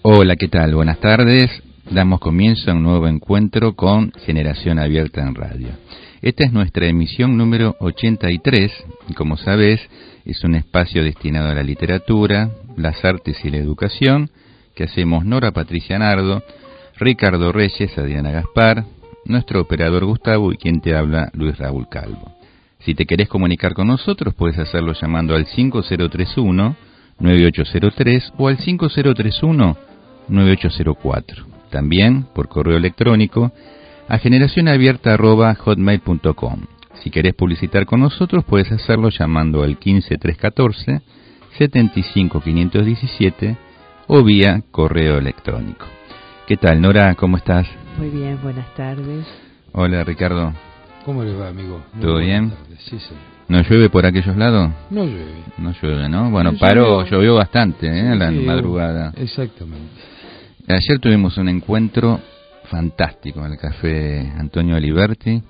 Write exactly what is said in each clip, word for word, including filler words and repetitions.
Hola, ¿qué tal? Buenas tardes. Damos comienzo a un nuevo encuentro con Generación Abierta en Radio. Esta es nuestra emisión número ochenta y tres, y como sabes, es un espacio destinado a la literatura, las artes y la educación, que hacemos Nora Patricia Nardo, Ricardo Reyes, Adriana Gaspar, nuestro operador Gustavo y quien te habla, Luis Raúl Calvo. Si te querés comunicar con nosotros, puedes hacerlo llamando al cinco cero tres uno, nueve ocho cero tres o al cinco cero tres uno, nueve ocho cero cuatro. También por correo electrónico a generacionabierta arroba hotmail punto com. Si querés publicitar con nosotros, puedes hacerlo llamando al quince tres catorce, setenta y cinco quinientos diecisiete o vía correo electrónico. ¿Qué tal, Nora? ¿Cómo estás? Muy bien, buenas tardes. Hola, Ricardo. ¿Cómo le va, amigo? Muy ¿Todo bien? tardes. Sí, sí. ¿No llueve por aquellos lados? No llueve. No llueve, ¿no? Bueno, No paró, llovió. llovió bastante, ¿eh? Sí, A la sí, madrugada. Exactamente. Ayer tuvimos un encuentro fantástico en el Café Antonio Aliberti.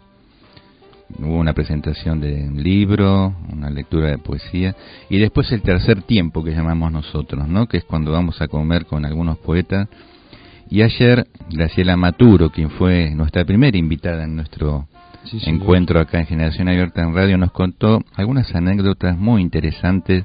Hubo una presentación de un libro, una lectura de poesía, y después el tercer tiempo que llamamos nosotros, ¿no? Que es cuando vamos a comer con algunos poetas. Y ayer, Graciela Maturo, quien fue nuestra primera invitada en nuestro Sí, encuentro acá en Generación Abierta en Radio, nos contó algunas anécdotas muy interesantes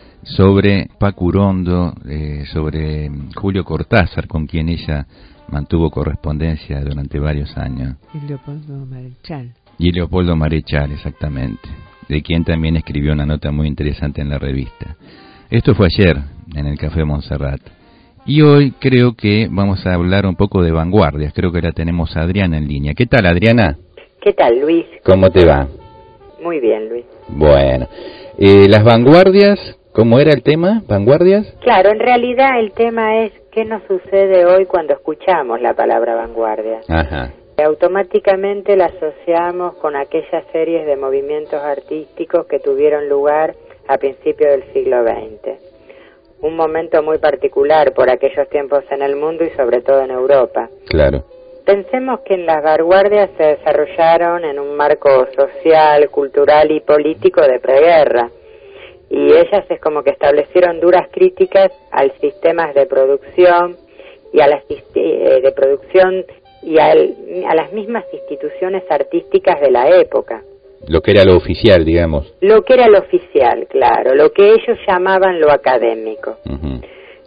sobre Paco Urondo, eh, sobre Julio Cortázar, con quien ella mantuvo correspondencia durante varios años. Y Leopoldo Marechal. Y Leopoldo Marechal, exactamente, de quien también escribió una nota muy interesante en la revista. Esto fue ayer, en el Café Montserrat. Y hoy creo que vamos a hablar un poco de vanguardias. Creo que la tenemos a Adriana en línea. ¿Qué tal, Adriana? ¿Qué tal, Luis? ¿Cómo te va? Muy bien, Luis. Bueno, eh, las vanguardias, ¿cómo era el tema? ¿Vanguardias? Claro, en realidad el tema es qué nos sucede hoy cuando escuchamos la palabra vanguardia. Ajá. Automáticamente la asociamos con aquellas series de movimientos artísticos que tuvieron lugar a principios del siglo veinte. Un momento muy particular por aquellos tiempos en el mundo y sobre todo en Europa. Claro. Pensemos que en las vanguardias se desarrollaron en un marco social, cultural y político de preguerra, y ellas es como que establecieron duras críticas al sistemas de producción y a las eh, de producción y al, a las mismas instituciones artísticas de la época. Lo que era lo oficial, digamos. Lo que era lo oficial, claro, lo que ellos llamaban lo académico. Uh-huh.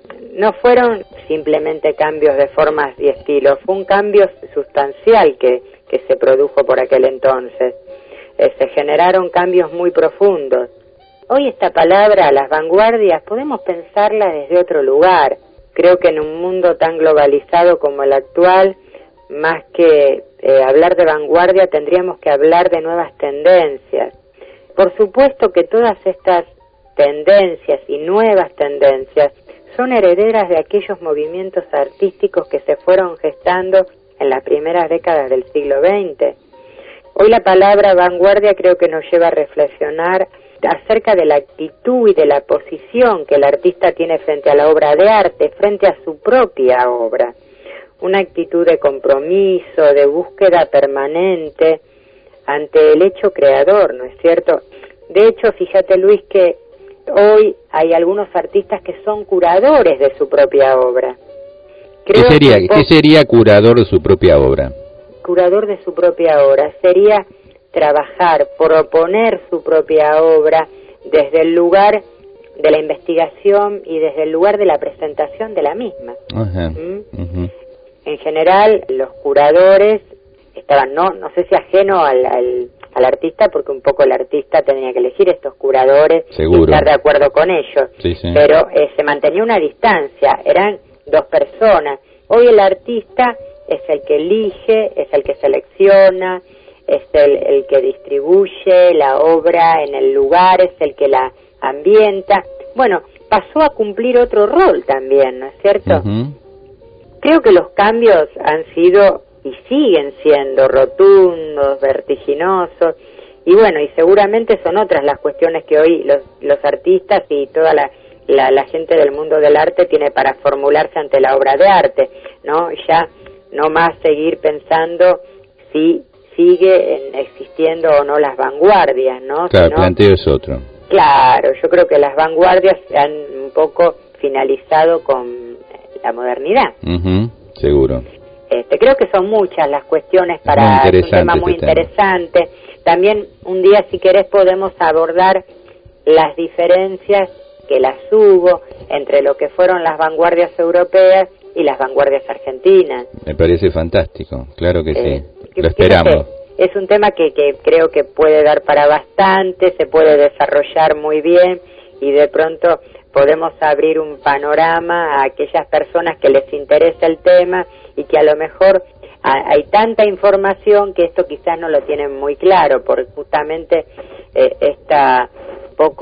No fueron simplemente cambios de formas y estilos, fue un cambio sustancial que, que se produjo por aquel entonces. Eh, se generaron cambios muy profundos. Hoy esta palabra, las vanguardias, podemos pensarla desde otro lugar. Creo que en un mundo tan globalizado como el actual, más que eh, hablar de vanguardia, tendríamos que hablar de nuevas tendencias. Por supuesto que todas estas tendencias y nuevas tendencias son herederas de aquellos movimientos artísticos que se fueron gestando en las primeras décadas del siglo veinte. Hoy la palabra vanguardia creo que nos lleva a reflexionar acerca de la actitud y de la posición que el artista tiene frente a la obra de arte, frente a su propia obra. Una actitud de compromiso, de búsqueda permanente ante el hecho creador, ¿no es cierto? De hecho, fíjate, Luis, que hoy hay algunos artistas que son curadores de su propia obra. Creo ¿Qué sería, que ¿Qué sería curador de su propia obra? Curador de su propia obra sería trabajar, proponer su propia obra desde el lugar de la investigación y desde el lugar de la presentación de la misma. Ajá. ¿Mm? Uh-huh. En general, los curadores estaban, no no sé si ajeno al, al, al artista, porque un poco el artista tenía que elegir estos curadores. Seguro. Y estar de acuerdo con ellos. Sí, sí. Pero eh, se mantenía una distancia, eran dos personas. Hoy el artista es el que elige, es el que selecciona, es el, el que distribuye la obra en el lugar, es el que la ambienta. Bueno, pasó a cumplir otro rol también, ¿no es cierto? Uh-huh. Creo que los cambios han sido y siguen siendo rotundos, vertiginosos, y bueno, y seguramente son otras las cuestiones que hoy los, los artistas y toda la, la, la gente del mundo del arte tiene para formularse ante la obra de arte, ¿no? Ya no más seguir pensando si sigue existiendo o no las vanguardias, ¿no? Claro, Sino, el planteo es otro. Claro, yo creo que las vanguardias han un poco finalizado con la modernidad. Uh-huh, seguro. Este, creo que son muchas las cuestiones para un tema muy este interesante. Tema. También un día, si querés, podemos abordar las diferencias, que las hubo, entre lo que fueron las vanguardias europeas y las vanguardias argentinas. Me parece fantástico, claro que eh, sí. Que, lo esperamos. Que es un tema que, que creo que puede dar para bastante, se puede desarrollar muy bien y de pronto podemos abrir un panorama a aquellas personas que les interesa el tema y que a lo mejor a, hay tanta información que esto quizás no lo tienen muy claro, porque justamente eh, esta poco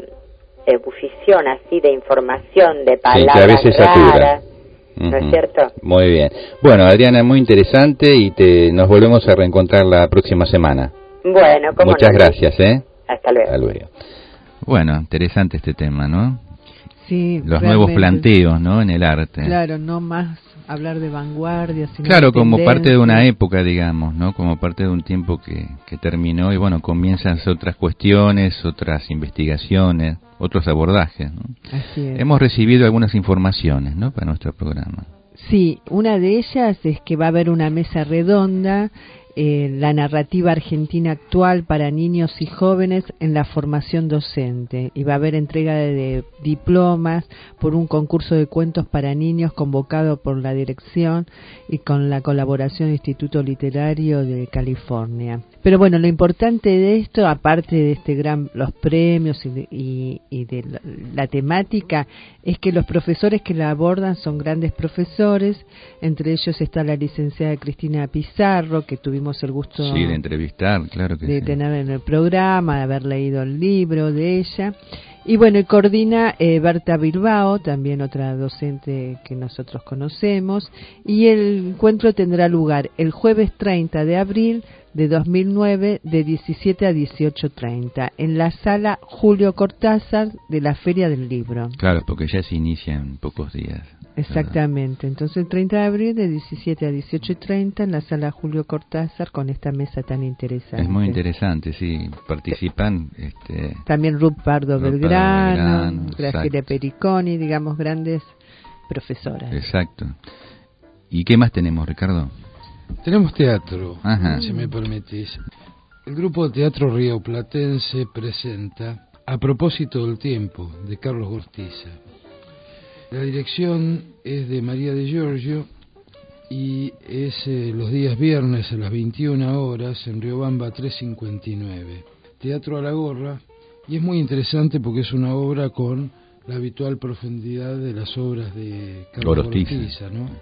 ebullición así de información, de palabras sí, que a veces raras, ¿no es cierto? Muy bien. Bueno, Adriana, muy interesante y te nos volvemos a reencontrar la próxima semana. Bueno, ¿cómo Muchas no? gracias, ¿eh? Hasta luego. Hasta luego. Bueno, interesante este tema, ¿no? Sí, los realmente. Nuevos planteos, ¿no? En el arte. Claro, no más hablar de vanguardia, sino claro, de como tendencia. parte de una época, digamos, ¿no? Como parte de un tiempo que, que terminó y bueno, comienzan otras cuestiones, otras investigaciones, otros abordajes, ¿no? Así es. Hemos recibido algunas informaciones, ¿no? Para nuestro programa. Sí, una de ellas es que va a haber una mesa redonda, eh, la narrativa argentina actual para niños y jóvenes en la formación docente, y va a haber entrega de, de diplomas por un concurso de cuentos para niños convocado por la dirección y con la colaboración del Instituto Literario de California. Pero bueno, lo importante de esto, aparte de este gran los premios y de, y, y de la, la temática, es que los profesores que la abordan son grandes profesores. Entre ellos está la licenciada Cristina Pizarro, que tuvimos el gusto sí, de entrevistar, claro que de sí. tener en el programa, de haber leído el libro de ella. Y bueno, y coordina eh, Berta Bilbao, también otra docente que nosotros conocemos, y el encuentro tendrá lugar el jueves treinta de abril de dos mil nueve de diecisiete a dieciocho treinta en la sala Julio Cortázar de la Feria del Libro. Claro, porque ya se inicia en pocos días. Exactamente, entonces el treinta de abril de diecisiete a dieciocho treinta en la sala Julio Cortázar con esta mesa tan interesante. Es muy interesante, sí, participan este también Ruth Pardo Ruth Belgrano, Belgrano, Graciela Periconi, digamos grandes profesoras. Exacto. ¿Y qué más tenemos, Ricardo? Tenemos teatro, Ajá. si me permitís. El grupo de teatro rioplatense presenta A propósito del tiempo, de Carlos Gortiza. La dirección es de María de Giorgio y es eh, los días viernes a las veintiuna horas en Riobamba trescientos cincuenta y nueve. Teatro a la gorra, y es muy interesante porque es una obra con la habitual profundidad de las obras de Carlos Gortiza, Gortiza, ¿no?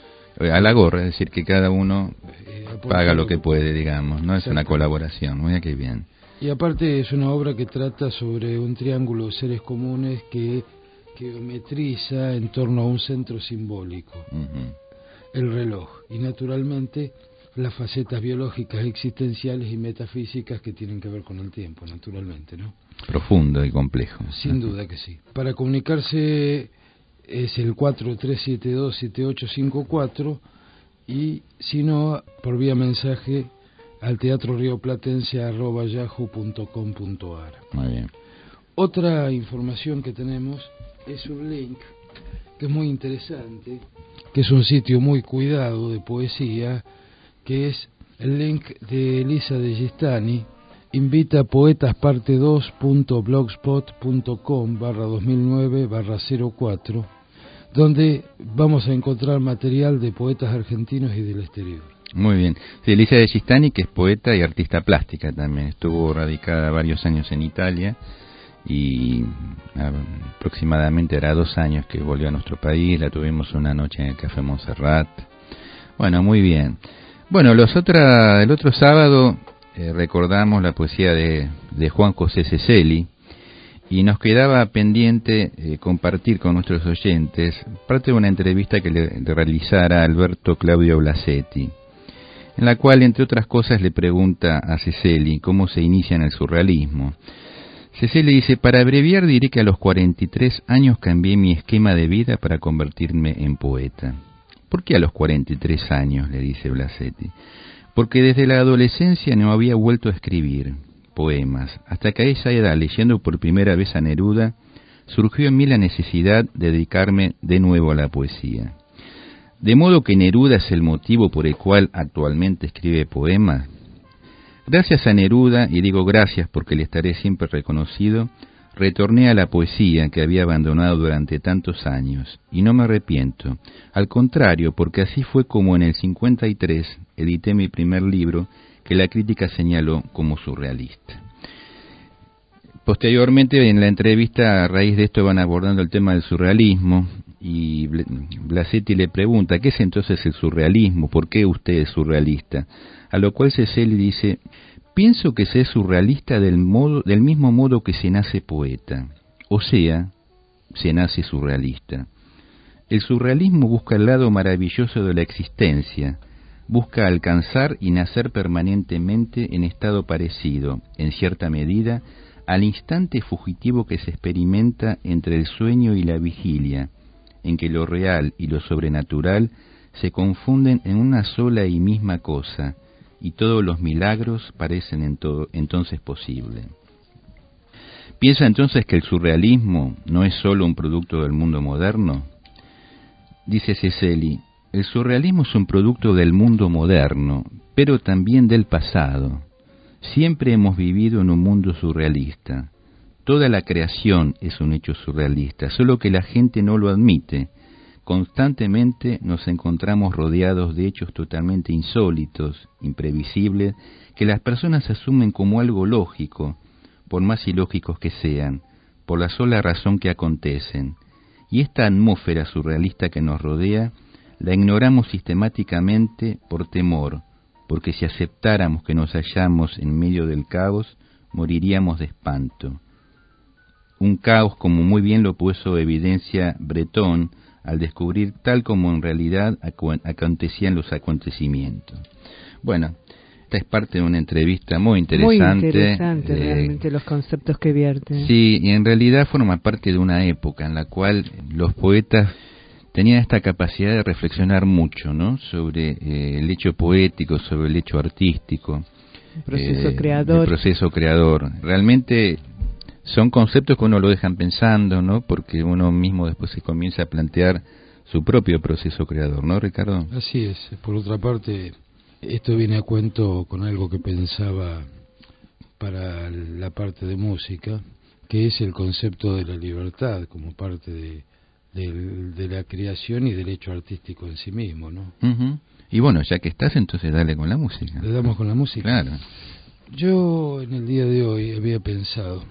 A la gorra, es decir, que cada uno eh, paga lo que puede, digamos, ¿no? Es una colaboración, mira qué bien. Y aparte es una obra que trata sobre un triángulo de seres comunes que geometriza en torno a un centro simbólico, uh-huh. el reloj, y naturalmente las facetas biológicas, existenciales y metafísicas que tienen que ver con el tiempo, naturalmente, ¿no? Profundo y complejo. Sin duda que sí. Para comunicarse es el cuatro tres siete dos siete ocho cinco cuatro y si no, por vía mensaje al teatro rioplatense arroba yahoo punto com punto ar. Muy bien. Otra información que tenemos es un link que es muy interesante, que es un sitio muy cuidado de poesía, que es el link de Elisa de Gistani, invita poetas parte dos punto blogspot punto com barra dos mil nueve barra cero cuatro, donde vamos a encontrar material de poetas argentinos y del exterior. Muy bien. Sí, Elisa de Gistani, que es poeta y artista plástica también, estuvo radicada varios años en Italia y aproximadamente hará dos años que volvió a nuestro país. La tuvimos una noche en el Café Montserrat. Bueno, muy bien. Bueno, los otra, el otro sábado eh, recordamos la poesía de, de Juan José Ceceli y nos quedaba pendiente eh, compartir con nuestros oyentes parte de una entrevista que le, le realizara Alberto Claudio Blasetti, en la cual, entre otras cosas, le pregunta a Ceceli cómo se inicia en el surrealismo. Ceceli dice: para abreviar diré que a los cuarenta y tres años cambié mi esquema de vida para convertirme en poeta. ¿Por qué a los cuarenta y tres años?, le dice Blasetti. Porque desde la adolescencia no había vuelto a escribir poemas, hasta que a esa edad, leyendo por primera vez a Neruda, surgió en mí la necesidad de dedicarme de nuevo a la poesía. De modo que Neruda es el motivo por el cual actualmente escribe poemas. Gracias a Neruda, y digo gracias porque le estaré siempre reconocido, retorné a la poesía que había abandonado durante tantos años, y no me arrepiento. Al contrario, porque así fue como en el cincuenta y tres edité mi primer libro, que la crítica señaló como surrealista. Posteriormente, en la entrevista, a raíz de esto van abordando el tema del surrealismo, y Blasetti le pregunta, ¿qué es entonces el surrealismo? ¿Por qué usted es surrealista? A lo cual Ceceli dice, pienso que se es surrealista del, modo, del mismo modo que se nace poeta, o sea, se nace surrealista. El surrealismo busca el lado maravilloso de la existencia, busca alcanzar y nacer permanentemente en estado parecido, en cierta medida, al instante fugitivo que se experimenta entre el sueño y la vigilia, en que lo real y lo sobrenatural se confunden en una sola y misma cosa, y todos los milagros parecen en todo, entonces posibles. ¿Piensa entonces que el surrealismo no es solo un producto del mundo moderno? Dice Ceceli, el surrealismo es un producto del mundo moderno, pero también del pasado. Siempre hemos vivido en un mundo surrealista. Toda la creación es un hecho surrealista, solo que la gente no lo admite. Constantemente nos encontramos rodeados de hechos totalmente insólitos, imprevisibles, que las personas asumen como algo lógico, por más ilógicos que sean, por la sola razón que acontecen. Y esta atmósfera surrealista que nos rodea, la ignoramos sistemáticamente por temor, porque si aceptáramos que nos hallamos en medio del caos, moriríamos de espanto. Un caos como muy bien lo puso evidencia Breton al descubrir tal como en realidad acontecían los acontecimientos. Bueno, esta es parte de una entrevista muy interesante. Muy interesante, eh, realmente, los conceptos que vierten. Sí, y en realidad forma parte de una época en la cual los poetas tenían esta capacidad de reflexionar mucho, ¿no?, sobre eh, el hecho poético, sobre el hecho artístico. El proceso eh, creador. El proceso creador. Realmente son conceptos que uno lo dejan pensando, ¿no?, porque uno mismo después se comienza a plantear su propio proceso creador, ¿no, Ricardo? Así es. Por otra parte, esto viene a cuento con algo que pensaba para la parte de música, que es el concepto de la libertad como parte de, de, de la creación y del hecho artístico en sí mismo, ¿no? Uh-huh. Y bueno, ya que estás, entonces dale con la música. ¿Le damos con la música? Claro. Yo en el día de hoy había pensado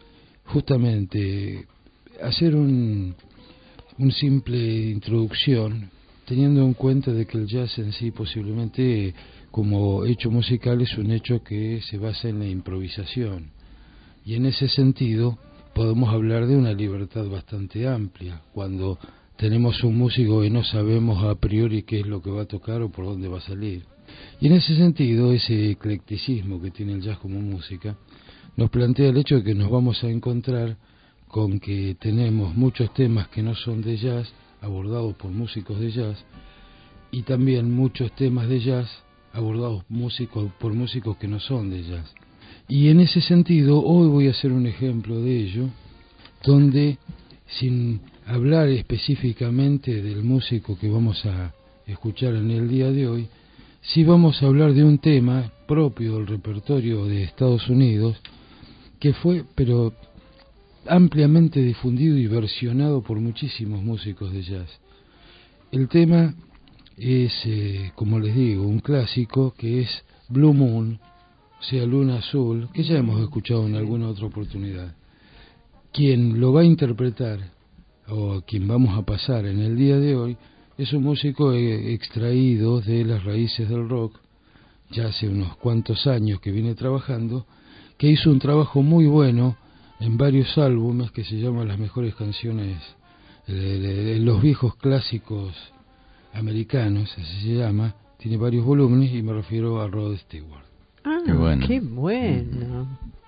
justamente hacer un, un simple introducción, teniendo en cuenta de que el jazz en sí posiblemente como hecho musical es un hecho que se basa en la improvisación, y en ese sentido podemos hablar de una libertad bastante amplia cuando tenemos un músico y no sabemos a priori qué es lo que va a tocar o por dónde va a salir. Y en ese sentido, ese eclecticismo que tiene el jazz como música nos plantea el hecho de que nos vamos a encontrar con que tenemos muchos temas que no son de jazz abordados por músicos de jazz, y también muchos temas de jazz abordados músicos por músicos que no son de jazz. Y en ese sentido, hoy voy a hacer un ejemplo de ello, donde, sin hablar específicamente del músico que vamos a escuchar en el día de hoy, sí vamos a hablar de un tema propio del repertorio de Estados Unidos, que fue, pero ampliamente difundido y versionado por muchísimos músicos de jazz. El tema es, eh, como les digo, un clásico que es Blue Moon, o sea, Luna Azul, que ya hemos escuchado en alguna otra oportunidad. Quien lo va a interpretar, o quien vamos a pasar en el día de hoy, es un músico eh, extraído de las raíces del rock, ya hace unos cuantos años que viene trabajando, que hizo un trabajo muy bueno en varios álbumes que se llaman Las Mejores Canciones, eh, de, de los viejos clásicos americanos, así se llama, tiene varios volúmenes, y me refiero a Rod Stewart. Ah, qué bueno. Qué bueno.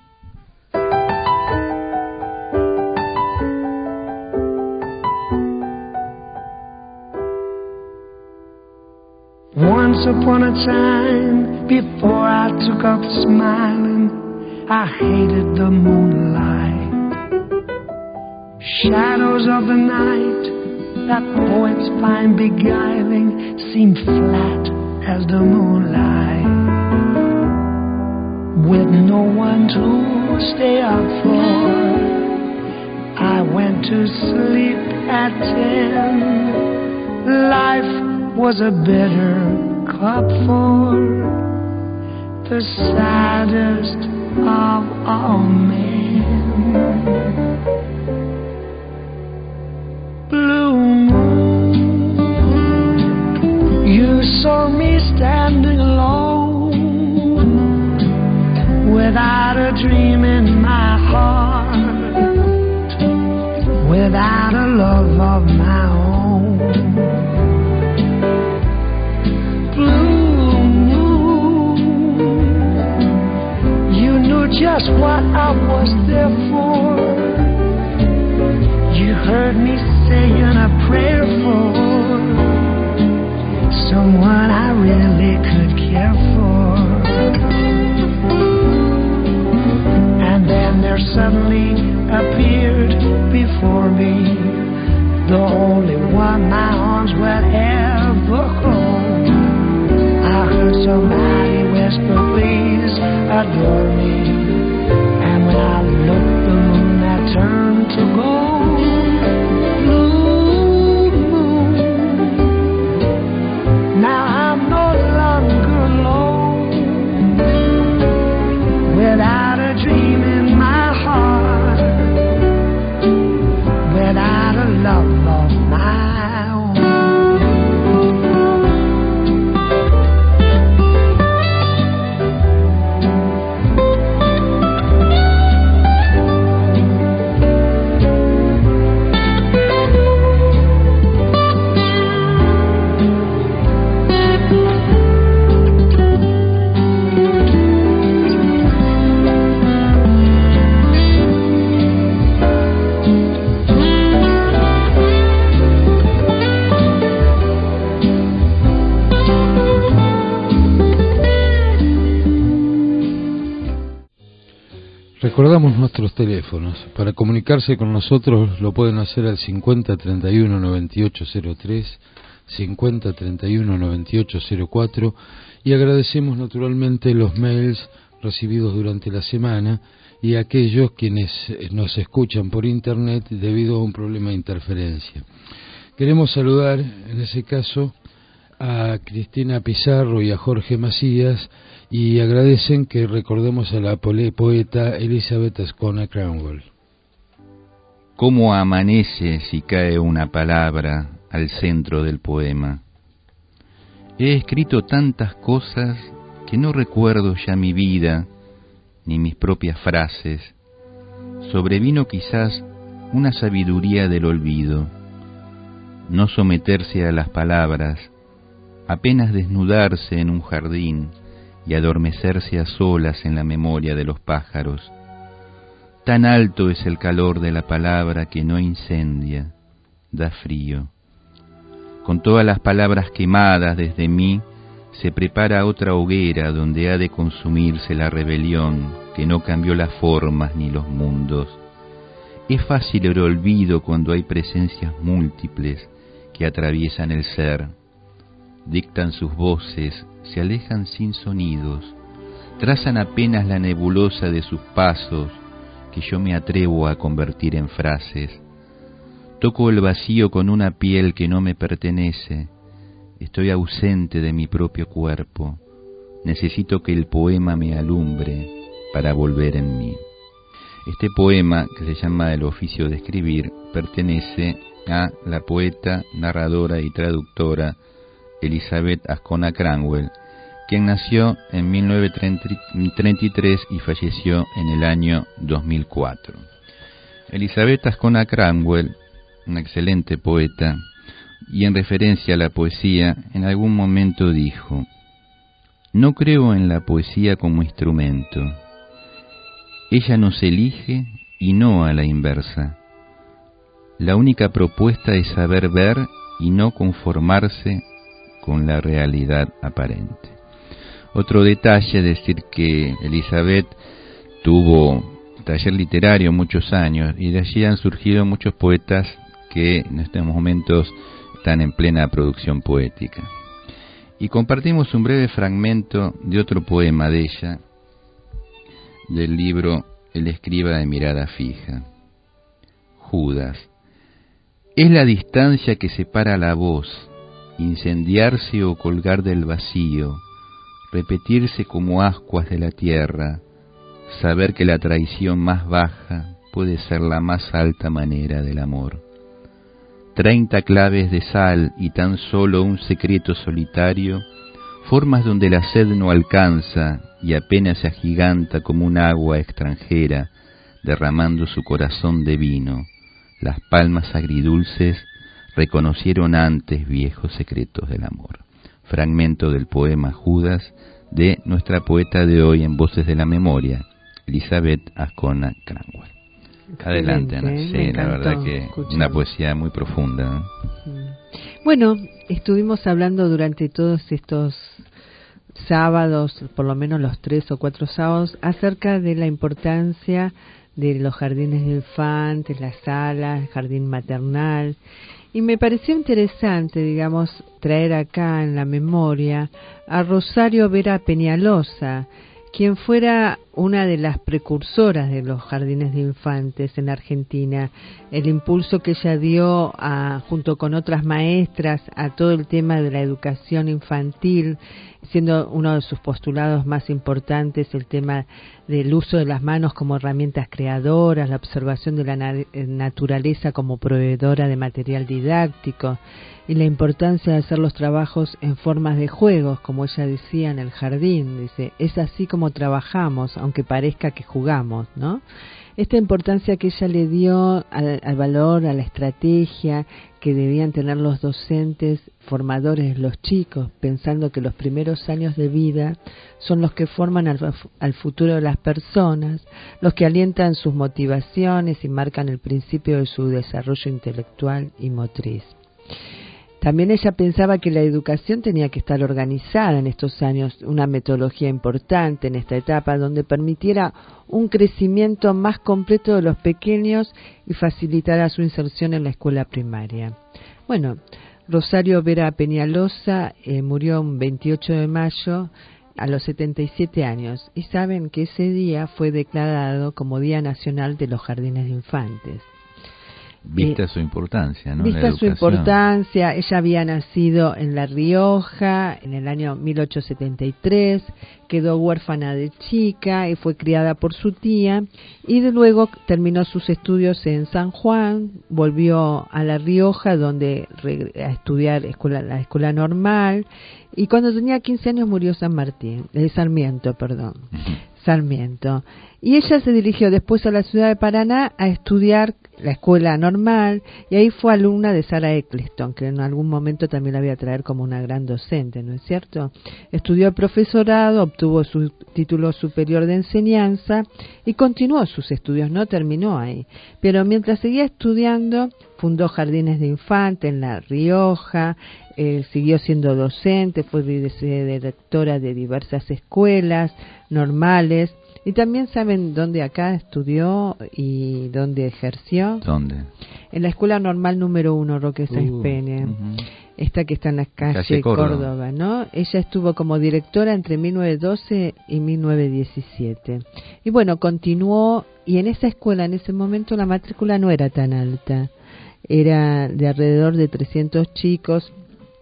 Once upon a time, before I took up smiling, I hated the moonlight. Shadows of the night that poets find beguiling seem flat as the moonlight, with no one to stay up for. I went to sleep at ten. Life was a bitter cup for the saddest of all men. Blue moon, you saw me standing alone, without a dream in my heart, without a love of my own. Blue moon, you knew just what I was there for. You heard me saying a prayer for someone I really could care for. And then there suddenly appeared before me the only one my arms would ever hold. I heard somebody whisper, please adore me. And when I looked, the moon had turned to gold. Blue moon, now I'm no longer alone, without a dream in my heart, without a love of my own. Recordamos nuestros teléfonos. Para comunicarse con nosotros lo pueden hacer al cincuenta treinta y uno noventa y ocho cero tres, cincuenta treinta y uno noventa y ocho cero cuatro, y agradecemos naturalmente los mails recibidos durante la semana y a aquellos quienes nos escuchan por internet debido a un problema de interferencia. Queremos saludar en ese caso a Cristina Pizarro y a Jorge Macías, y agradecen que recordemos a la poeta Elizabeth Ascona Cranwell. ¿Cómo amanece si cae una palabra al centro del poema? He escrito tantas cosas que no recuerdo ya mi vida ni mis propias frases. Sobrevino quizás una sabiduría del olvido. No someterse a las palabras, apenas desnudarse en un jardín y adormecerse a solas en la memoria de los pájaros. Tan alto es el calor de la palabra que no incendia, da frío. Con todas las palabras quemadas desde mí, se prepara otra hoguera donde ha de consumirse la rebelión que no cambió las formas ni los mundos. Es fácil el olvido cuando hay presencias múltiples que atraviesan el ser. Dictan sus voces, se alejan sin sonidos, trazan apenas la nebulosa de sus pasos que yo me atrevo a convertir en frases. Toco el vacío con una piel que no me pertenece, estoy ausente de mi propio cuerpo, necesito que el poema me alumbre para volver en mí. Este poema, que se llama El oficio de escribir, pertenece a la poeta, narradora y traductora Elizabeth Ascona Cranwell, quien nació en mil novecientos treinta y tres y falleció en el año dos mil cuatro. Elizabeth Ascona Cranwell, una excelente poeta, y en referencia a la poesía, en algún momento dijo: no creo en la poesía como instrumento. Ella nos elige y no a la inversa. La única propuesta es saber ver y no conformarse con la realidad aparente. Otro detalle es decir que Elizabeth tuvo taller literario muchos años, y de allí han surgido muchos poetas que en estos momentos están en plena producción poética. Y compartimos un breve fragmento de otro poema de ella, del libro El escriba de mirada fija. Judas. Es la distancia que separa la voz, incendiarse o colgar del vacío, repetirse como ascuas de la tierra, saber que la traición más baja puede ser la más alta manera del amor. Treinta claves de sal y tan solo un secreto solitario, formas donde la sed no alcanza y apenas se agiganta como un agua extranjera, derramando su corazón de vino. Las palmas agridulces reconocieron antes viejos secretos del amor. Fragmento del poema Judas de nuestra poeta de hoy en Voces de la Memoria, Elizabeth Ascona Cranwell. Adelante, Ana. Sí, la verdad que escuchar. Una poesía muy profunda, ¿no? Bueno, estuvimos hablando durante todos estos sábados, por lo menos los tres o cuatro sábados, acerca de la importancia de los jardines de infantes, las salas, el jardín maternal, y me pareció interesante, digamos, traer acá en la memoria a Rosario Vera Peñalosa, quien fuera una de las precursoras de los jardines de infantes en Argentina, el impulso que ella dio a, junto con otras maestras a todo el tema de la educación infantil, siendo uno de sus postulados más importantes el tema del uso de las manos como herramientas creadoras, la observación de la na- naturaleza como proveedora de material didáctico y la importancia de hacer los trabajos en formas de juegos, como ella decía en el jardín, dice, es así como trabajamos, aunque parezca que jugamos, ¿no? Esta importancia que ella le dio al, al valor, a la estrategia que debían tener los docentes, formadores de los chicos, pensando que los primeros años de vida son los que forman al, al futuro de las personas, los que alientan sus motivaciones y marcan el principio de su desarrollo intelectual y motriz. También ella pensaba que la educación tenía que estar organizada en estos años, una metodología importante en esta etapa donde permitiera un crecimiento más completo de los pequeños y facilitara su inserción en la escuela primaria. Bueno, Rosario Vera Peñalosa eh, murió un veintiocho de mayo a los setenta y siete años, y saben que ese día fue declarado como Día Nacional de los Jardines de Infantes. Vista eh, su importancia, ¿no? Vista su importancia, ella había nacido en La Rioja en el año mil ochocientos setenta y tres, quedó huérfana de chica y fue criada por su tía, y de luego terminó sus estudios en San Juan, volvió a La Rioja donde a estudiar escuela, la escuela normal, y cuando tenía quince años murió San Martín, eh, Sarmiento, perdón. Uh-huh. Sarmiento. Y ella se dirigió después a la ciudad de Paraná a estudiar la escuela normal, y ahí fue alumna de Sarah Eccleston, que en algún momento también la voy a traer como una gran docente, ¿no es cierto? Estudió el profesorado, obtuvo su título superior de enseñanza y continuó sus estudios, no terminó ahí. Pero mientras seguía estudiando, fundó jardines de infantes en La Rioja, eh, siguió siendo docente, fue directora de diversas escuelas normales. Y también saben dónde acá estudió y dónde ejerció. ¿Dónde? En la Escuela Normal número uno, Roque Sáenz uh, Peña. Uh-huh. Esta que está en la calle, calle Córdoba. Córdoba, ¿no? Ella estuvo como directora entre mil novecientos doce y mil novecientos diecisiete. Y bueno, continuó, y en esa escuela, en ese momento, la matrícula no era tan alta. Era de alrededor de trescientos chicos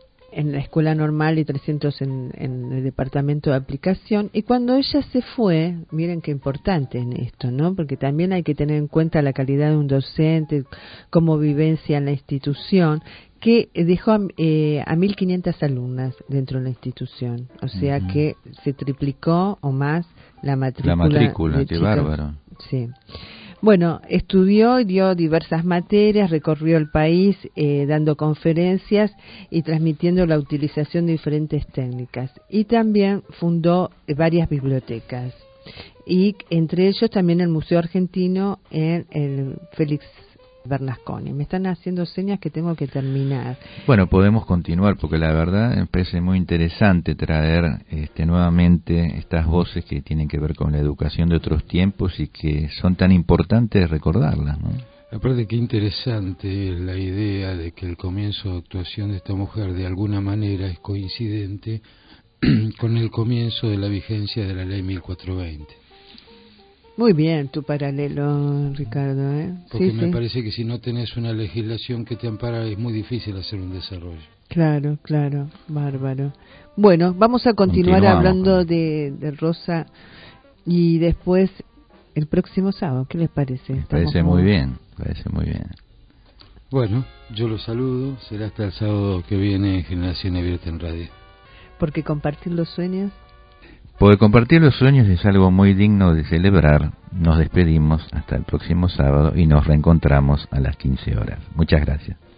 en la escuela normal y trescientos en, en el departamento de aplicación. Y cuando ella se fue, miren qué importante en esto, ¿no? Porque también hay que tener en cuenta la calidad de un docente, cómo vivencia en la institución, que dejó a, eh, a mil quinientas alumnas dentro de la institución. O sea uh-huh. que se triplicó o más la matrícula. La matrícula, qué bárbaro. Sí. Bueno, estudió y dio diversas materias, recorrió el país eh, dando conferencias y transmitiendo la utilización de diferentes técnicas. Y también fundó varias bibliotecas. Y entre ellos también el Museo Argentino en el Félix Bernasconi. Me están haciendo señas que tengo que terminar. Bueno, podemos continuar porque la verdad me parece muy interesante traer este, nuevamente estas voces que tienen que ver con la educación de otros tiempos y que son tan importantes recordarlas, ¿no? Aparte, qué interesante es la idea de que el comienzo de actuación de esta mujer de alguna manera es coincidente con el comienzo de la vigencia de la ley mil cuatrocientos veinte. Muy bien tu paralelo, Ricardo, ¿eh? Porque sí, me sí. parece que si no tenés una legislación que te ampara es muy difícil hacer un desarrollo. Claro, claro, bárbaro. Bueno, vamos a continuar hablando de, de Rosa y después el próximo sábado. ¿Qué les parece? Me parece muy bien, parece muy bien. Bueno, yo los saludo. Será hasta el sábado que viene en Generación Abierta en Radio. Porque compartir los sueños... Porque compartir los sueños es algo muy digno de celebrar. Nos despedimos hasta el próximo sábado y nos reencontramos a las quince horas. Muchas gracias.